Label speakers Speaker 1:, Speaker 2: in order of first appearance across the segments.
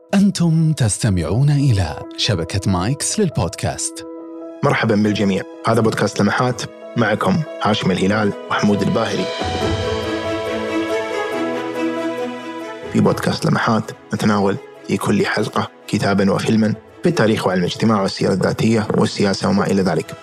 Speaker 1: أنتم تستمعون إلى شبكة مايكس للبودكاست.
Speaker 2: مرحبا بالجميع، هذا بودكاست لمحات، معكم هاشم الهلال وحمود الباهري. في بودكاست لمحات نتناول في كل حلقة كتابا وفيلما في التاريخ وعلم الاجتماع والسيرة الذاتية والسياسة وما إلى ذلك.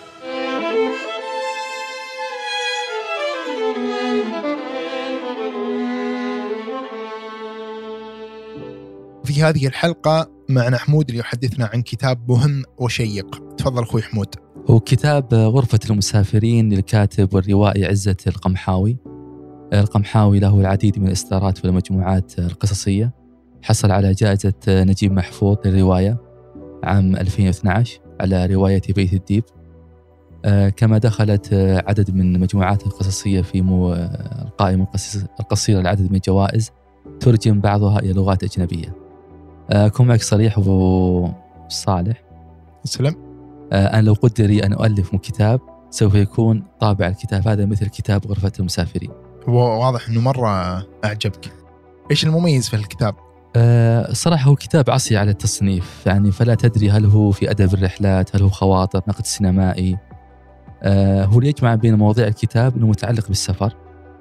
Speaker 3: في هذه الحلقة معنا حمود اللي يحدثنا عن كتاب مهم وشيق. تفضل أخوي حمود.
Speaker 4: هو كتاب غرفة المسافرين للكاتب والروائي عزة القمحاوي. القمحاوي له العديد من الإصدارات والمجموعات القصصية. حصل على جائزة نجيب محفوظ للرواية عام 2012 على رواية بيت الديب. كما دخلت عدد من المجموعات القصصية في القائمة القصيرة لعدد من الجوائز، ترجم بعضها إلى لغات أجنبية. أكون معك صريح وصالح.
Speaker 3: سلام.
Speaker 4: أنا لو قدري أن أؤلف كتاب سوف يكون طابع الكتاب هذا مثل كتاب غرفة المسافرين.
Speaker 3: هو واضح أنه مرة أعجبك. إيش المميز في الكتاب؟
Speaker 4: صراحة هو كتاب عصي على التصنيف، يعني فلا تدري هل هو في أدب الرحلات، هل هو خواطر، نقد سينمائي. هو اللي يجمع بين مواضيع الكتاب أنه متعلق بالسفر،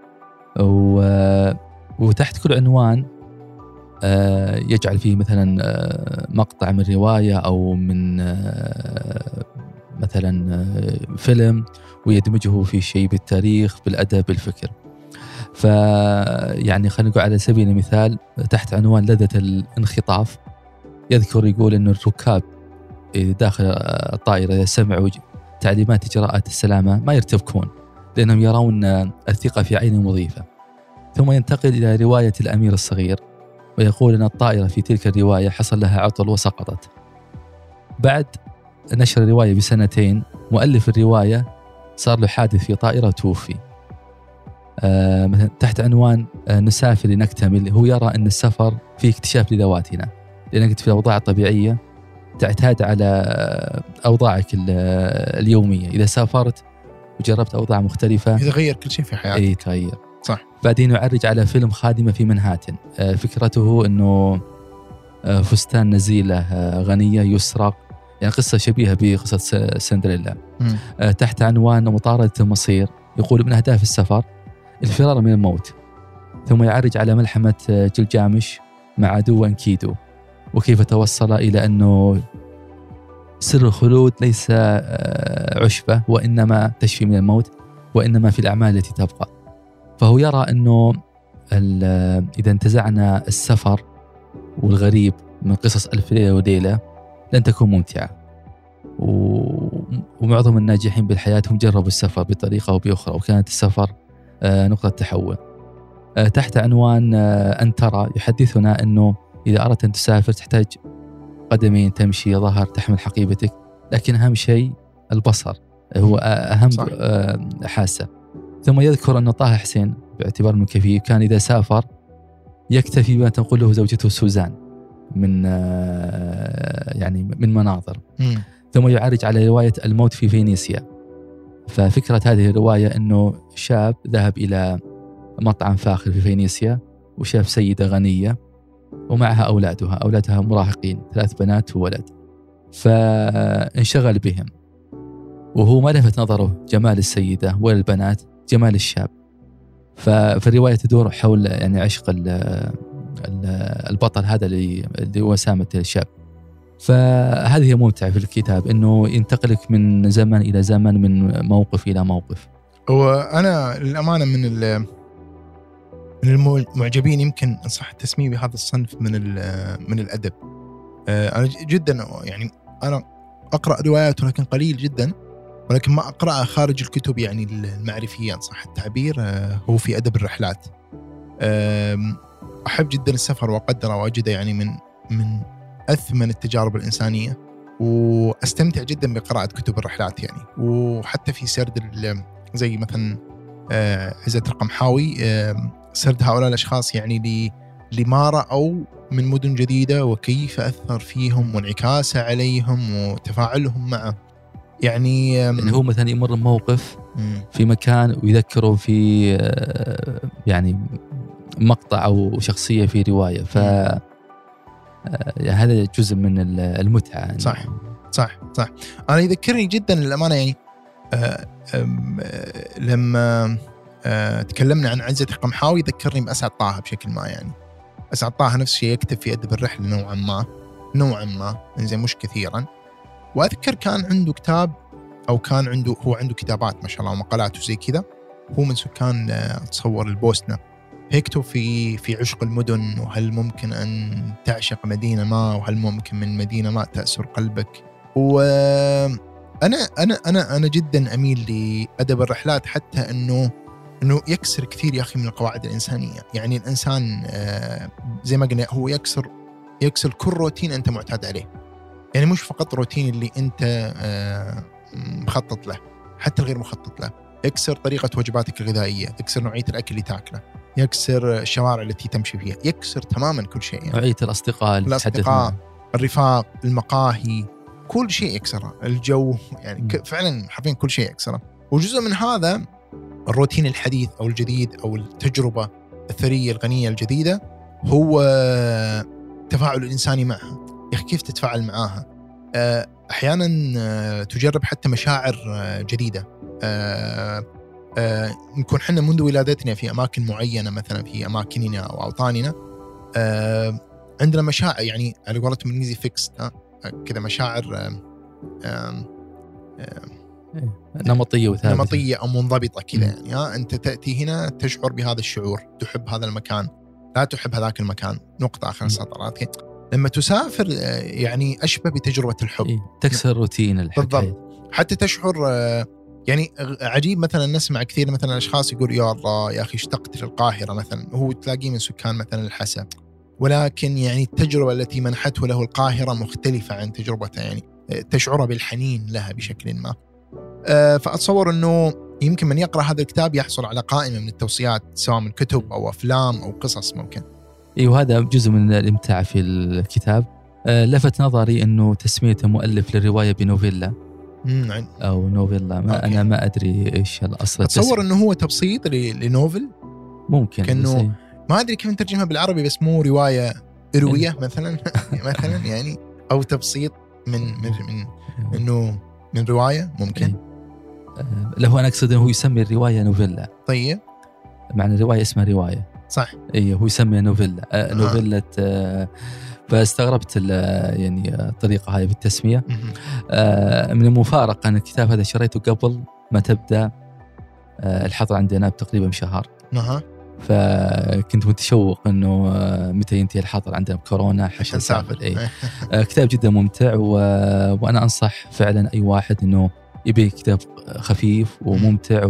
Speaker 4: وتحت كل عنوان يجعل فيه مثلا مقطع من رواية أو من مثلا فيلم، ويدمجه في شيء بالتاريخ بالأدب بالفكر. فيعني خلينا نقول على سبيل المثال تحت عنوان لذة الانخطاف، يذكر يقول أن الركاب داخل الطائرة إذا سمعوا تعليمات إجراءات السلامة ما يرتبكون، لأنهم يرون الثقة في عين مضيفة. ثم ينتقل إلى رواية الأمير الصغير، ويقول أن الطائرة في تلك الرواية حصل لها عطل وسقطت. بعد نشر الرواية بسنتين مؤلف الرواية صار له حادث في طائرة وتوفي. مثلا تحت عنوان نسافر لنكتمل، هو يرى أن السفر فيه اكتشاف لذواتنا، لأنك في الأوضاع الطبيعية تعتاد على أوضاعك اليومية. إذا سافرت وجربت أوضاع مختلفة
Speaker 3: يتغير كل شيء في حياتك.
Speaker 4: إيه تغير.
Speaker 3: صح.
Speaker 4: بعدين يعرج على فيلم خادمة في منهاتن. فكرته أنه فستان نزيلة غنية يسرق، يعني قصة شبيهة بقصة سندريلا. تحت عنوان مطاردة المصير، يقول من أهداف السفر الفرار من الموت. ثم يعرج على ملحمة جلجامش مع عدو أنكيدو، وكيف توصل إلى أنه سر الخلود ليس عشبة وإنما تشفي من الموت، وإنما في الأعمال التي تبقى. فهو يرى أنه إذا انتزعنا السفر والغريب من قصص ألف ليلة وليلة لن تكون ممتعة. ومعظم الناجحين بالحياة هم جربوا السفر بطريقة أو بأخرى، وكانت السفر نقطة تحول. تحت عنوان أن ترى يحدثنا أنه إذا أردت أن تسافر تحتاج قدمين تمشي، ظهر تحمل حقيبتك، لكن أهم شيء البصر، هو أهم حاسة. ثم يذكر أن طه حسين باعتبار أنه كفيف كان إذا سافر يكتفي بما تنقل له زوجته سوزان من يعني من مناظر. ثم يعرج على رواية الموت في فينيسيا. ففكرة هذه الرواية أنه شاب ذهب إلى مطعم فاخر في فينيسيا وشاف سيدة غنية ومعها أولادها مراهقين، 3 بنات وولد، فانشغل بهم، وهو ما لفت نظره جمال السيدة ولا البنات، جمال الشاب. فالرواية تدور حول يعني عشق البطل هذا اللي وسامة الشاب. فهذه ممتعة في الكتاب، إنه ينتقلك من زمن إلى زمن، من موقف إلى موقف.
Speaker 3: وأنا للأمانة من المعجبين، يمكن إن صح التسمية بهذا الصنف من الأدب. أنا جدا يعني أنا أقرأ روايات ولكن قليل جدا، ولكن ما أقرأها خارج الكتب يعني المعرفية إن صح التعبير. هو في أدب الرحلات. أحب جدا السفر وأقدره وأجده يعني من أثمن التجارب الإنسانية، وأستمتع جدا بقراءة كتب الرحلات يعني. وحتى في سرد زي مثلا عزة القمحاوي، سرد هؤلاء الأشخاص يعني لما رأوا من مدن جديدة وكيف أثر فيهم وانعكاسه عليهم وتفاعلهم معه. يعني
Speaker 4: هو مثلا يمر موقف في مكان ويذكره في يعني مقطع أو شخصية في رواية، هذا جزء من المتعة.
Speaker 3: صح. أنا يذكرني جدا للأمانة يعني لما تكلمنا عن عزة القمحاوي ذكرني بأسعد طه بشكل ما. يعني أسعد طه نفس الشيء يكتب في أدب الرحلة نوعا ما زي مش كثيرا. وأذكر كان عنده كتاب أو هو عنده كتابات ما شاء الله ومقالات وزي كذا. هو من سكان أتصور البوسنة. يكتب في عشق المدن، وهل ممكن أن تعشق مدينة ما، وهل ممكن من مدينة ما تأسر قلبك. وأنا جدا أميل لأدب الرحلات، حتى أنه يكسر كثير يا أخي من القواعد الإنسانية. يعني الإنسان زي ما قلنا هو يكسر كل روتين أنت معتاد عليه. يعني مش فقط روتين اللي أنت مخطط له، حتى الغير مخطط له. يكسر طريقة وجباتك الغذائية، يكسر نوعية الأكل اللي تاكله، يكسر الشوارع التي تمشي فيها، يكسر تماما كل شيء. يعني
Speaker 4: نوعية الأصدقاء،
Speaker 3: الرفاق، المقاهي، كل شيء يكسره، الجو، يعني فعلا حرفيا كل شيء يكسره. وجزء من هذا الروتين الحديث أو الجديد أو التجربة الثرية الغنية الجديدة هو تفاعل الإنساني معها. يا أخي كيف تتفاعل معاها؟ أحيانا تجرب حتى مشاعر جديدة. نكون حنا منذ ولادتنا في أماكن معينة، مثلا في أماكننا أو أوطاننا عندنا مشاعر، يعني على قولتهم الإنجليزي فيكس كذا، مشاعر نمطية أو منضبطة كذا. يعني أنت تأتي هنا تشعر بهذا الشعور، تحب هذا المكان، لا تحب هذاك المكان، نقطة آخر السطر. لما تسافر يعني أشبه بتجربة الحب،
Speaker 4: تكسر روتين
Speaker 3: بالضبط. حتى تشعر يعني عجيب. مثلا نسمع كثير مثلا أشخاص يقول يا الله يا أخي اشتقت للقاهرة مثلا، هو تلاقيه من سكان مثلا الحسا، ولكن يعني التجربة التي منحته له القاهرة مختلفة عن تجربته، يعني تشعر بالحنين لها بشكل ما. فأتصور أنه يمكن من يقرأ هذا الكتاب يحصل على قائمة من التوصيات، سواء من كتب أو أفلام أو قصص ممكن.
Speaker 4: وهذا جزء من الإمتاع في الكتاب. لفت نظري أنه تسميته مؤلف للرواية بنوفيلا أو نوفيلا. أنا ما أدري إيش الأصل.
Speaker 3: أتصور أنه هو تبسيط لنوفل ممكن، كأنه ما أدري كيف نترجمها بالعربي، بس مو رواية إروية مثلا مثلا يعني، أو تبسيط من إنه من رواية ممكن.
Speaker 4: له أنا أقصد أنه هو يسمي الرواية نوفيلا.
Speaker 3: طيب
Speaker 4: معنى الرواية اسمها رواية،
Speaker 3: صح؟
Speaker 4: إيه، هو يسميها نوفيلا. نوفيلا. فاستغربت يعني الطريقة هاي بالتسمية. من المفارقة أن الكتاب هذا شريته قبل ما تبدأ الحظر عندنا بتقريبا بشهر. فكنت متشوق أنه متى ينتهي الحظر عندنا بكورونا حتى نسافر. كتاب جدا ممتع، وأنا أنصح فعلا أي واحد أنه يبي كتاب خفيف وممتع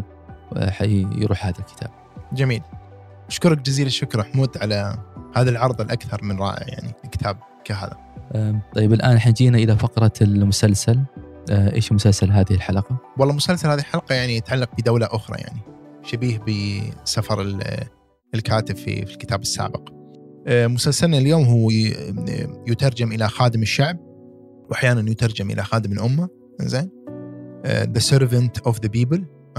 Speaker 4: ويروح هذا الكتاب.
Speaker 3: جميل، أشكرك جزيل الشكر محمود على هذا العرض الأكثر من رائع، يعني كتاب كهذا.
Speaker 4: طيب الآن حجينا إلى فقرة المسلسل. إيش مسلسل هذه الحلقة؟
Speaker 3: والله مسلسل هذه الحلقة يعني يتعلق بدولة أخرى، يعني شبيه بسفر الكاتب في الكتاب السابق. مسلسلنا اليوم هو يترجم إلى خادم الشعب، وأحيانا يترجم إلى خادم الأمة. إنزين، The Servant of the People.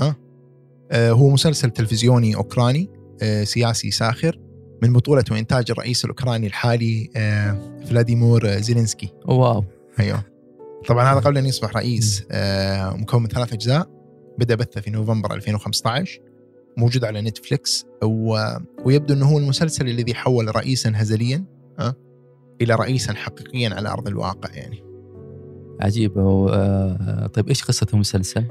Speaker 3: هو مسلسل تلفزيوني أوكراني سياسي ساخر، من بطولة وإنتاج الرئيس الأوكراني الحالي فلاديمير زيلينسكي.
Speaker 4: واو.
Speaker 3: أيوه، طبعا هذا قبل أن يصبح رئيس. مكون من 3 أجزاء، بدأ بثه في نوفمبر 2015، موجود على نتفليكس. ويبدو أنه هو المسلسل الذي حول رئيسا هزليا إلى رئيسا حقيقيا على أرض الواقع. يعني
Speaker 4: عجيب. طيب إيش قصة المسلسل؟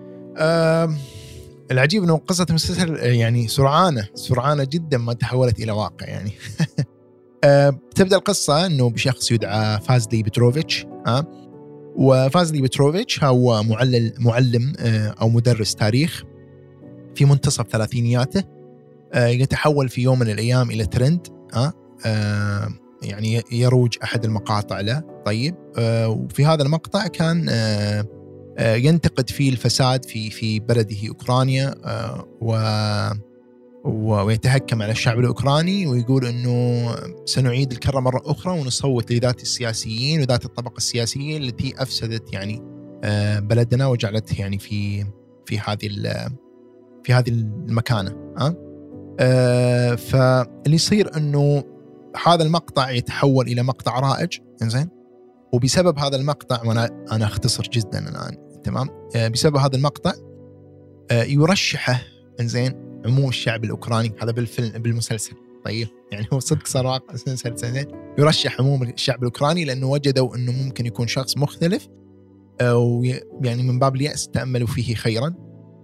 Speaker 3: العجيب أنه قصة المسلسل يعني سرعانة جدا ما تحولت إلى واقع. يعني تبدأ القصة أنه بشخص يدعى فازلي بتروفيتش. وفازلي بتروفيتش هو معلم أو مدرس تاريخ في منتصف ثلاثينياته. يتحول في يوم من الأيام إلى ترند. يعني يروج أحد المقاطع له. طيب، وفي هذا المقطع كان ينتقد فيه الفساد في بلده أوكرانيا، ويتهكم على الشعب الأوكراني، ويقول أنه سنعيد الكرة مرة أخرى ونصوت لذات السياسيين وذات الطبقة السياسية التي أفسدت يعني بلدنا وجعلت يعني في هذه المكانة. فاللي يصير أنه هذا المقطع يتحول إلى مقطع رائج، إنزين، وبسبب هذا المقطع، وأنا أختصر جدا الآن، تمام، بسبب هذا المقطع يرشحه، إنزين، عموم الشعب الأوكراني، هذا بالمسلسل. طيب يعني هو صدق صار واقع مسلسل، يرشح عموم الشعب الأوكراني لأنه وجدوا أنه ممكن يكون شخص مختلف، ويعني من باب اليأس تأملوا فيه خيرا.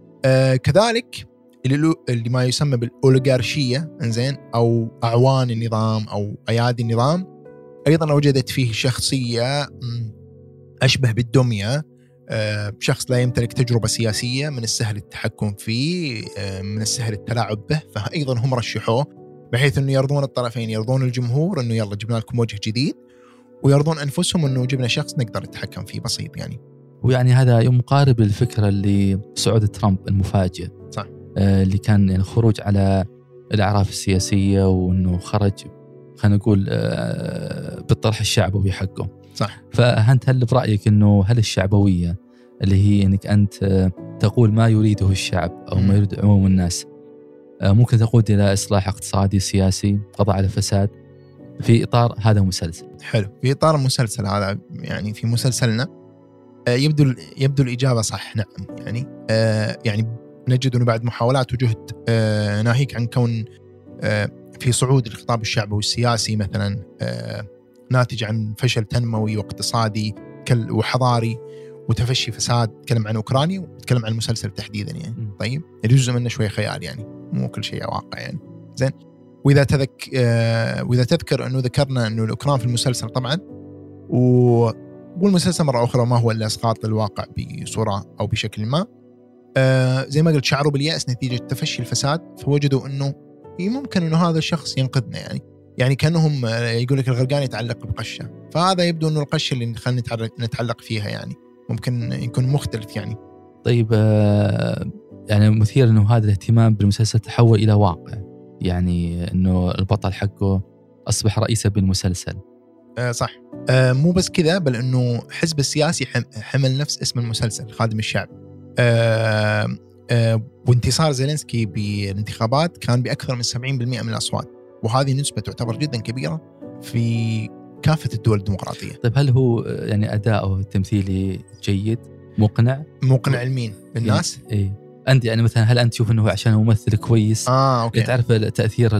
Speaker 3: كذلك اللي ما يسمى بالأوليغارشية، إنزين، أو أعوان النظام أو أيادي النظام، أيضا وجدت فيه شخصية أشبه بالدمية، شخص لا يمتلك تجربة سياسية، من السهل التحكم فيه، من السهل التلاعب به، فأيضا هم رشحوه بحيث أنه يرضون الطرفين، يرضون الجمهور أنه يلا جبنا لكم وجه جديد، ويرضون أنفسهم أنه جبنا شخص نقدر نتحكم فيه بسيط يعني.
Speaker 4: ويعني هذا مقارب للفكرة اللي صعود ترامب المفاجئ،
Speaker 3: صح،
Speaker 4: اللي كان يعني خروج على الأعراف السياسية، وأنه خرج خلينا نقول بالطرح الشعبوي حقه.
Speaker 3: صح.
Speaker 4: فأنت هل برأيك أنه هل الشعبوية اللي هي أنك أنت تقول ما يريده الشعب أو ما يريد عموم الناس ممكن تقود إلى إصلاح اقتصادي سياسي، قضاء على فساد، في إطار هذا المسلسل؟
Speaker 3: حلو، في إطار المسلسل هذا يعني في مسلسلنا يبدو الإجابة صح، نعم. يعني نجد أنه بعد محاولات وجهد ناهيك عن كون في صعود الخطاب الشعبي والسياسي مثلا ناتج عن فشل تنموي واقتصادي وحضاري وتفشي فساد، تكلم عن أوكرانيا وتكلم عن المسلسل تحديدا يعني. طيب الجزء منه شوي خيال يعني، مو كل شيء واقع يعني. زين، وإذا تذكر أنه ذكرنا أنه الأوكران في المسلسل طبعا، والمسلسل مرة أخرى ما هو إلا إسقاط للواقع بصورة أو بشكل ما. زي ما قلت شعروا باليأس نتيجة تفشي الفساد، فوجدوا أنه ممكن أنه هذا الشخص ينقذنا يعني كأنهم يقول لك الغرقان يتعلق بقشة، فهذا يبدو أنه القشة اللي خلينا نتعلق فيها يعني ممكن يكون مختلف يعني.
Speaker 4: طيب يعني مثير أنه هذا الاهتمام بالمسلسل تحول إلى واقع، يعني أنه البطل حقه أصبح رئيسا بالمسلسل.
Speaker 3: صح. مو بس كذا، بل أنه حزب السياسي حمل نفس اسم المسلسل، خادم الشعب. وانتصار زيلينسكي بالانتخابات كان بأكثر من 70% من الأصوات، وهذه نسبة تعتبر جدا كبيرة في كافة الدول الديمقراطية.
Speaker 4: طيب هل هو يعني أداؤه التمثيلي جيد، مقنع
Speaker 3: لمين؟ للناس؟
Speaker 4: إيه. أنت يعني مثلا هل أنت تشوف أنه عشان ممثل كويس
Speaker 3: أوكي.
Speaker 4: تعرف تأثير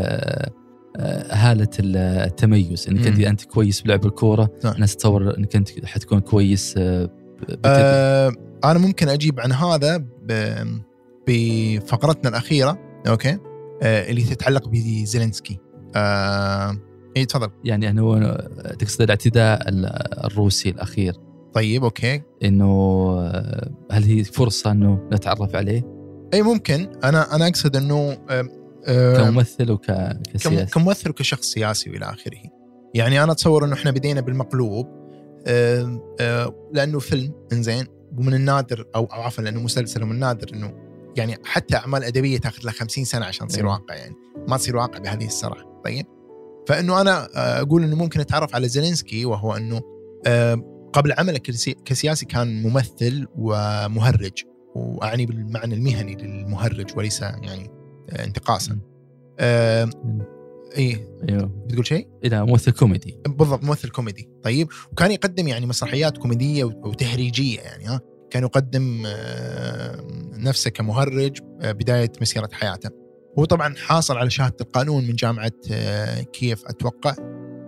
Speaker 4: هالة التميز، إنك أنت كويس بلعب الكورة، الناس تتصور إنك أنت حتكون كويس
Speaker 3: أنا ممكن أجيب عن هذا بفقرتنا الأخيرة، أوكي، اللي تتعلق بزيلينسكي. إيه تفضل.
Speaker 4: يعني أنه تقصد الاعتداء الروسي الأخير.
Speaker 3: طيب أوكي،
Speaker 4: إنه هل هي فرصة إنه نتعرف عليه؟
Speaker 3: أي ممكن. أنا أقصد إنه
Speaker 4: كممثل وكسياسي،
Speaker 3: كممثل وكشخص سياسي وإلى آخره. يعني أنا أتصور إنه إحنا بدينا بالمقلوب لأنه فيلم، إنزين، ومن النادر أو عفوا لأنه مسلسل، ومن النادر إنه يعني حتى أعمال أدبية تأخذ لها 50 سنة عشان تصير واقع، يعني ما تصير واقع بهذه السرعة. طيب، فإنه أنا أقول إنه ممكن نتعرف على زيلينسكي، وهو إنه قبل عمله كسياسي كان ممثل ومهرج، وأعني بالمعنى المهني للمهرج وليس يعني انتقاصا. إيه بتقول شيء؟
Speaker 4: إذا ممثل كوميدي.
Speaker 3: بالضبط، ممثل كوميدي. طيب، وكان يقدم يعني مسرحيات كوميدية وتهريجية يعني، كان يقدم نفسه كمهرج بداية مسيرة حياته. هو طبعا حاصل على شهادة القانون من جامعة كييف أتوقع،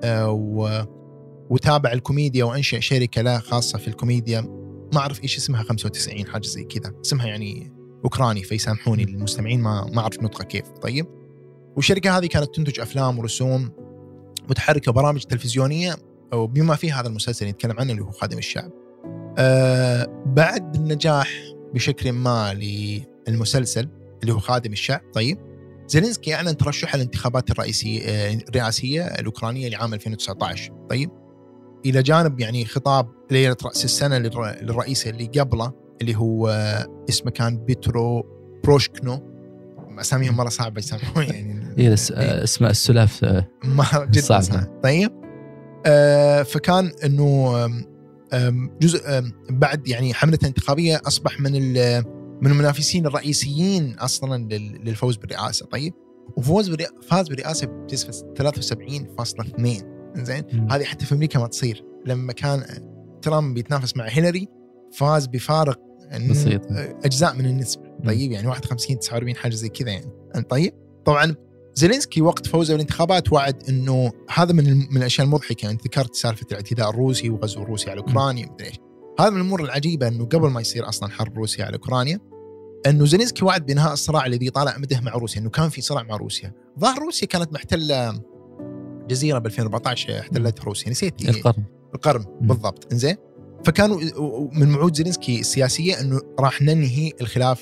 Speaker 3: وتابع الكوميديا وأنشأ شركة لا خاصة في الكوميديا، ما أعرف إيش اسمها، 95 حاجة زي كذا اسمها، يعني أوكراني فيسامحوني المستمعين ما أعرف نطقه كيف. طيب، والشركة هذه كانت تنتج أفلام ورسوم متحركة وبرامج تلفزيونية، وبما فيه هذا المسلسل يتكلم عنه اللي هو خادم الشعب. بعد النجاح بشكل ما للمسلسل اللي هو خادم الشعب، طيب، زيلينسكي أعلن ترشحه للانتخابات الرئاسية الأوكرانية لعام 2019. طيب، إلى جانب يعني خطاب ليلة رأس السنة للرئيس اللي قبله اللي هو اسمه كان بيترو بروشكنو، أساميهم مرة صعبة يسمعون يعني
Speaker 4: اسماء السلاف
Speaker 3: ما جدا صعبة. طيب، فكان إنه جزء بعد يعني حملة انتخابية أصبح من المنافسين الرئيسيين أصلا للفوز بالرئاسة. طيب، فاز برئاسة بنسبة 73.2. إنزين هذه حتى في أمريكا ما تصير. لما كان ترامب بيتنافس مع هيلاري فاز بفارق
Speaker 4: بسيط
Speaker 3: أجزاء من النسبة. طيب يعني 51-49 حاجة زي كذا يعني. طيب طبعا زيلينسكي وقت فوزه بالانتخابات وعد انه هذا من الاشياء المضحكه. انت ذكرت سالفه الاعتداء الروسي وغزو روسيا على اوكرانيا ومدري ايش. هذا من الامور العجيبه انه قبل ما يصير اصلا حرب روسيا على اوكرانيا انه زيلينسكي وعد بانهاء الصراع الذي طال امده مع روسيا. انه كان في صراع مع روسيا. ظهر روسيا كانت محتله جزيره ب 2014 احتلتها روسيا. نسيت القرم بالضبط. انزين فكانوا من وعود زيلينسكي السياسيه انه راح ننهي الخلاف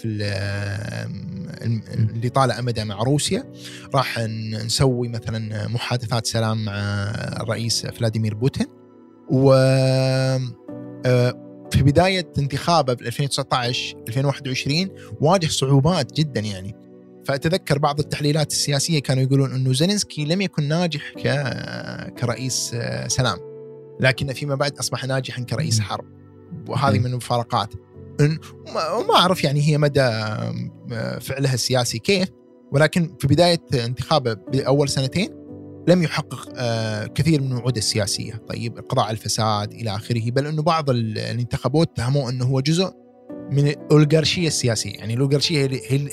Speaker 3: اللي طال امده مع روسيا. راح نسوي مثلا محادثات سلام مع الرئيس فلاديمير بوتين. و في بدايه انتخابه ب 2019 2021 واجه صعوبات جدا يعني. فأتذكر بعض التحليلات السياسيه كانوا يقولون انه زيلينسكي لم يكن ناجح كرئيس سلام، لكن فيما بعد اصبح ناجحا كرئيس حرب. وهذه من المفارقات. وما أعرف يعني هي مدى فعلها السياسي كيف، ولكن في بداية انتخابه بأول سنتين لم يحقق كثير من الوعود السياسية. طيب القضاء على الفساد إلى آخره. بل أنه بعض الانتخابات اتهموه أنه هو جزء من الأولغارشية السياسية. يعني الأولغارشية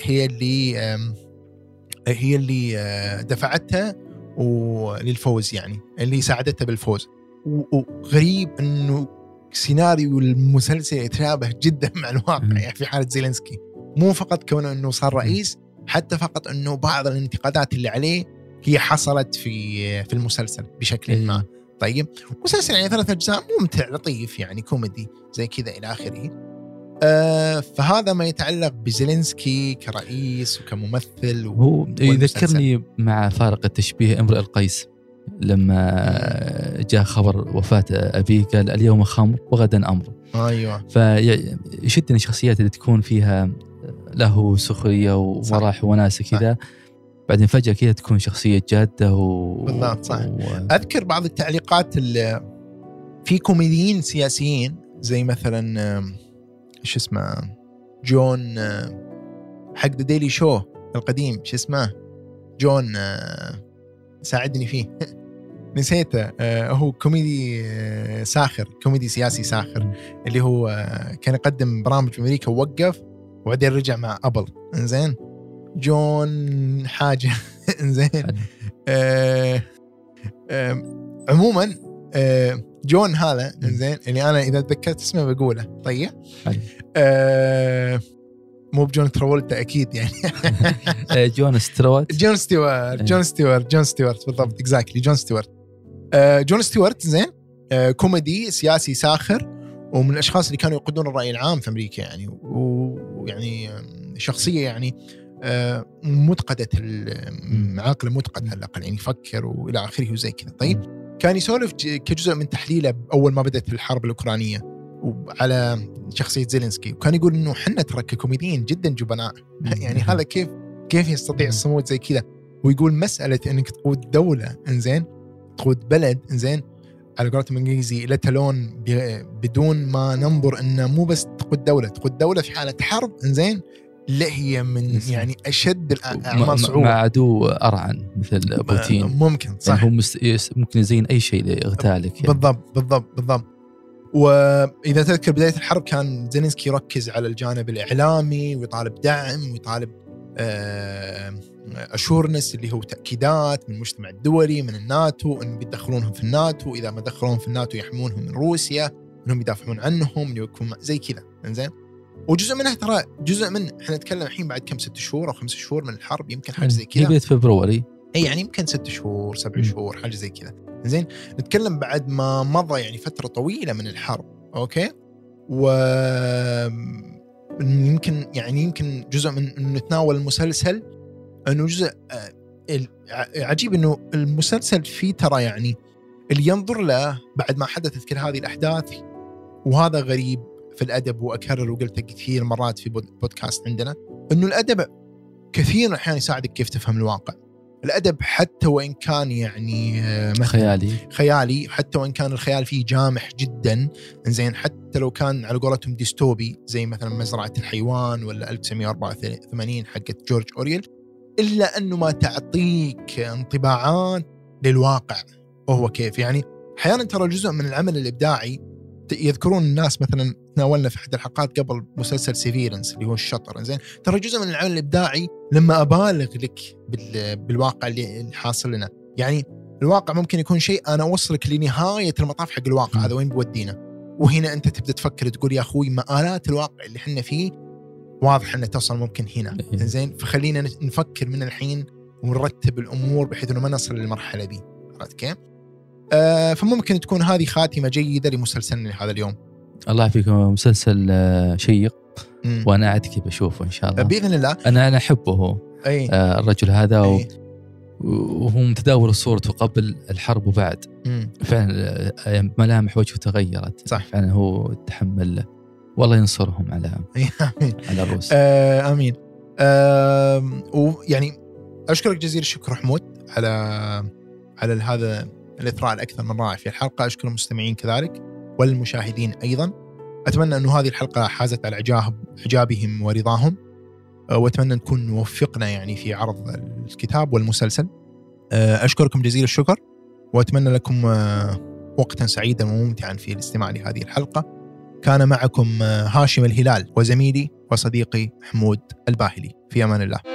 Speaker 3: هي اللي دفعتها للفوز، يعني اللي ساعدتها بالفوز. وغريب أنه سيناريو المسلسل يتشابه جدا مع الواقع يعني في حالة زيلينسكي. مو فقط كونه أنه صار رئيس، حتى فقط أنه بعض الانتقادات اللي عليه هي حصلت في المسلسل بشكل ما. طيب مسلسل يعني 3 أجزاء ممتع لطيف يعني كوميدي زي كذا إلى آخره. فهذا ما يتعلق بزيلينسكي كرئيس وكممثل.
Speaker 4: هو يذكرني مع فارق التشبيه امرئ القيس لما جاء خبر وفاة أبيه قال اليوم خمر وغدا أمر.
Speaker 3: أيوة.
Speaker 4: فيشدني الشخصيات اللي تكون فيها له سخرية ومراح وناسة كذا، بعدين فجأة كذا تكون شخصية جادة
Speaker 3: بالضبط صح. أذكر بعض التعليقات في كوميديين سياسيين زي مثلا إيش اسمه جون حق ذا ديلي شو القديم، شو اسمه جون ساعدني فيه نسيته. هو كوميدي ساخر، كوميدي سياسي ساخر، اللي هو كان يقدم برامج في أمريكا ووقف وبعدين رجع مع أبل. إنزين جون حاجة إنزين عموما جون هذا إنزين اللي أنا إذا تذكرت اسمه بقوله. طيب مو بجون ترافولتا أكيد يعني
Speaker 4: جون ستيوارت
Speaker 3: بالضبط exactly جون ستيوارت. جون ستيوارت زين كوميدي سياسي ساخر، ومن الأشخاص اللي كانوا يقودون الرأي العام في أمريكا يعني. ويعني شخصية يعني متقدة عقل متقد على الأقل يعني يفكر وإلى آخره وزي كذا. طيب كان يسولف كجزء من تحليله أول ما بدأت الحرب الأوكرانية وعلى شخصية زيلينسكي، وكان يقول إنه حنا ترى ككوميديين جدا جبناء يعني هذا كيف يستطيع الصمود زي كذا. ويقول مسألة إنك تقود دولة إنزين، تقود بلد إنزين على قولتهم الإنجليزي لا تلون بدون ما ننظر إنه مو بس تقود دولة في حالة حرب إنزين، لا هي من يعني أشد الأعمال صعوبة
Speaker 4: مع عدو أرعن مثل بوتين.
Speaker 3: ممكن صح
Speaker 4: يعني هو ممكن يزين أي شيء لإغتالك يعني.
Speaker 3: بالضبط. وإذا تذكر بداية الحرب كان زيلينسكي يركز على الجانب الإعلامي ويطالب دعم ويطالب أشورنس اللي هو تأكيدات من المجتمع الدولي من الناتو أنهم بيدخلونهم في الناتو، إذا ما دخلونهم في الناتو يحمونهم من روسيا، أنهم يدافعون عنهم يكون زي كذا. إنزين وجزء منها ترى جزء من احنا نتكلم الحين بعد كم 6 شهور أو 5 شهور من الحرب يمكن حاجة زي كذا.
Speaker 4: بداية فبراير
Speaker 3: أي يعني يمكن 6 شهور 7 شهور حاجة زي كذا. زين نتكلم بعد ما مضى يعني فترة طويلة من الحرب. أوكي يمكن جزء من نتناول المسلسل أنه جزء عجيب أنه المسلسل فيه ترى يعني اللي ينظر له بعد ما حدثت كل هذه الأحداث، وهذا غريب في الأدب وأكرر وقلته كثير مرات في بودكاست عندنا، أنه الأدب كثير أحيانا يساعدك كيف تفهم الواقع. الأدب حتى وإن كان يعني خيالي حتى وإن كان الخيال فيه جامح جدا إنزين، حتى لو كان على قولتهم ديستوبي زي مثلا مزرعة الحيوان ولا 1984 حقت جورج أوريل، إلا أنه ما تعطيك انطباعات للواقع. وهو كيف يعني أحيانا ترى جزء من العمل الإبداعي، يذكرون الناس مثلا تناولنا في أحد الحلقات قبل مسلسل سيفيرنس اللي هو الشطر، زين ترى جزء من العمل الإبداعي لما أبالغ لك بالواقع اللي حاصل لنا. يعني الواقع ممكن يكون شيء أنا أوصلك لنهاية المطاف حق الواقع هذا وين بودينا، وهنا أنت تبدأ تفكر تقول يا أخوي مآلات الواقع اللي حنا فيه واضح أنها توصل ممكن هنا، زين فخلينا نفكر من الحين ونرتب الأمور بحيث أنه ما نصل للمرحلة دي. عرفت كيف؟ فممكن تكون هذه خاتمة جيدة لمسلسلنا لهذا اليوم. الله
Speaker 4: يعافيكم، مسلسل شيق وأنا أعدك بشوفه إن شاء الله
Speaker 3: بإذن الله.
Speaker 4: أنا أحبه الرجل هذا وهو متداول صورته قبل الحرب وبعد. فعلا ملامح وجهه تغيرت.
Speaker 3: صح.
Speaker 4: فعلا هو تحمل، والله ينصرهم على على الروس.
Speaker 3: آمين. ويعني أشكرك جزيل الشكر حمود على هذا الإثراء الأكثر من رائع في الحلقة. أشكر المستمعين كذلك والمشاهدين أيضا. أتمنى أن هذه الحلقة حازت على إعجابهم ورضاهم، وأتمنى نكون وفقنا يعني في عرض الكتاب والمسلسل. أشكركم جزيل الشكر، وأتمنى لكم وقتا سعيدا وممتعا في الاستماع لهذه الحلقة. كان معكم هاشم الهلال وزميلي وصديقي حمود الباهلي. في أمان الله.